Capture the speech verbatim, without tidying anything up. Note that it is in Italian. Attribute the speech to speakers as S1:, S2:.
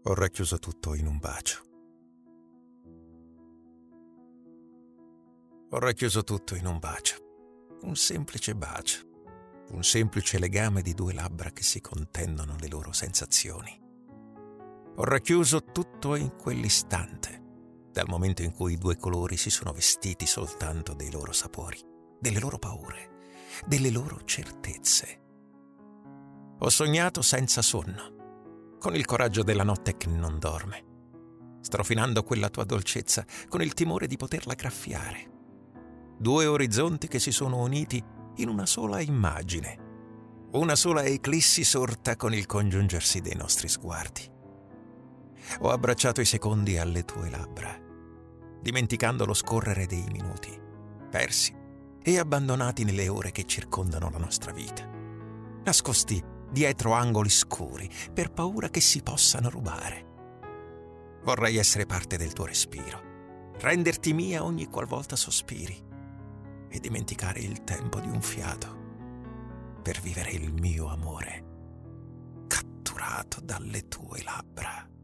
S1: Ho racchiuso tutto in un bacio. Ho racchiuso tutto in un bacio. Un semplice bacio. Un semplice legame di due labbra che si contendono le loro sensazioni. Ho racchiuso tutto in quell'istante, dal momento in cui i due colori si sono vestiti soltanto dei loro sapori, delle loro paure, delle loro certezze. Ho sognato senza sonno, con il coraggio della notte che non dorme, strofinando quella tua dolcezza con il timore di poterla graffiare. Due orizzonti che si sono uniti in una sola immagine, una sola eclissi sorta con il congiungersi dei nostri sguardi. Ho abbracciato i secondi alle tue labbra, dimenticando lo scorrere dei minuti, persi e abbandonati nelle ore che circondano la nostra vita, nascosti dietro angoli scuri per paura che si possano rubare. Vorrei essere parte del tuo respiro, renderti mia ogni qualvolta sospiri e dimenticare il tempo di un fiato per vivere il mio amore catturato dalle tue labbra.